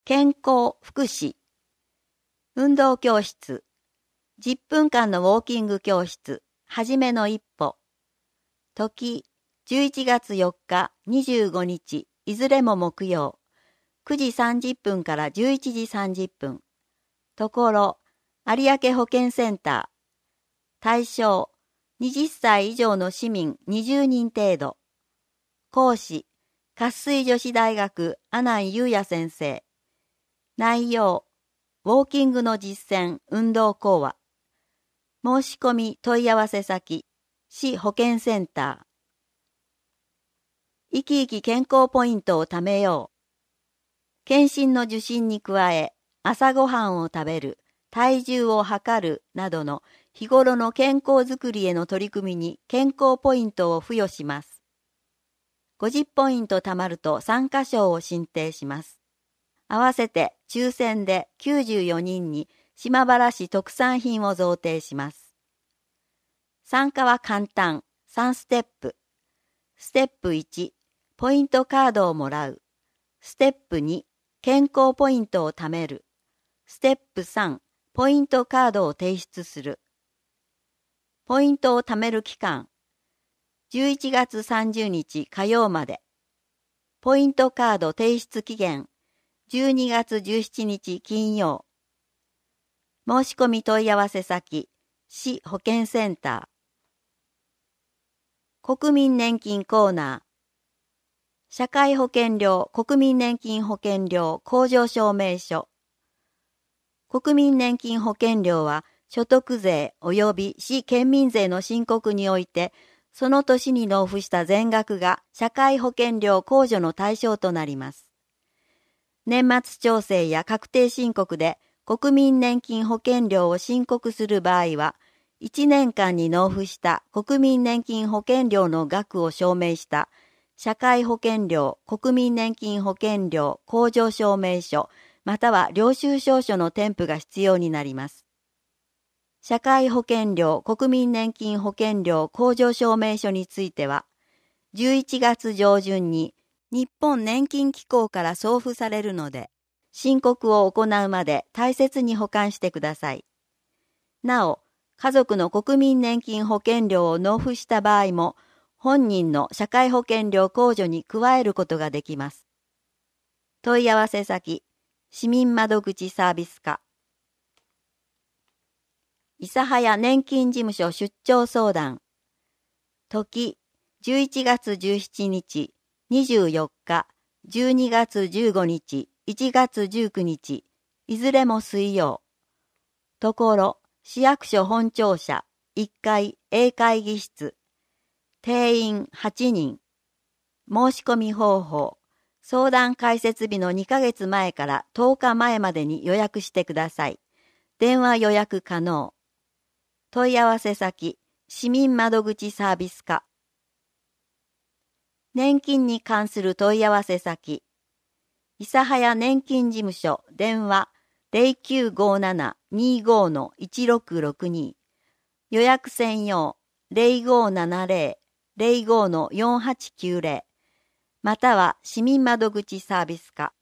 健康福祉運動教室10分間のウォーキング教室はじめの一歩時11月4日25日いずれも木曜9時30分から11時30分ところ有明保健センター対象20歳以上の市民20人程度講師渇水女子大学阿南裕也先生内容ウォーキングの実践運動講話申し込み問い合わせ先市保健センター生き生き健康ポイントを貯めよう検診の受診に加え朝ごはんを食べる体重を測るなどの日頃の健康づくりへの取り組みに健康ポイントを付与します50ポイント貯まると参加賞を申請します合わせて抽選で94人に島原市特産品を贈呈します。参加は簡単3ステップ。ステップ1、ポイントカードをもらう。ステップ2、健康ポイントを貯める。ステップ3、ポイントカードを提出する。ポイントを貯める期間。11月30日火曜まで。ポイントカード提出期限。12月17日金曜。申し込み問い合わせ先、市保健センター。国民年金コーナー。社会保険料国民年金保険料控除証明書。国民年金保険料は所得税及び市県民税の申告において、その年に納付した全額が社会保険料控除の対象となります。年末調整や確定申告で国民年金保険料を申告する場合は、1年間に納付した国民年金保険料の額を証明した社会保険料国民年金保険料控除証明書または領収証書の添付が必要になります。社会保険料国民年金保険料控除証明書については、11月上旬に日本年金機構から送付されるので、申告を行うまで大切に保管してください。なお、家族の国民年金保険料を納付した場合も、本人の社会保険料控除に加えることができます。問い合わせ先、市民窓口サービス課。諫早年金事務所出張相談。時、11月17日、24日、12月15日、1月19日、いずれも水曜。ところ、市役所本庁舎、1階 A 会議室。定員8人。申し込み方法。相談開設日の2ヶ月前から10日前までに予約してください。電話予約可能。問い合わせ先、市民窓口サービス課。年金に関する問い合わせ先、諫早年金事務所電話 0957-25-1662 予約専用 0570-05-4890 または市民窓口サービス課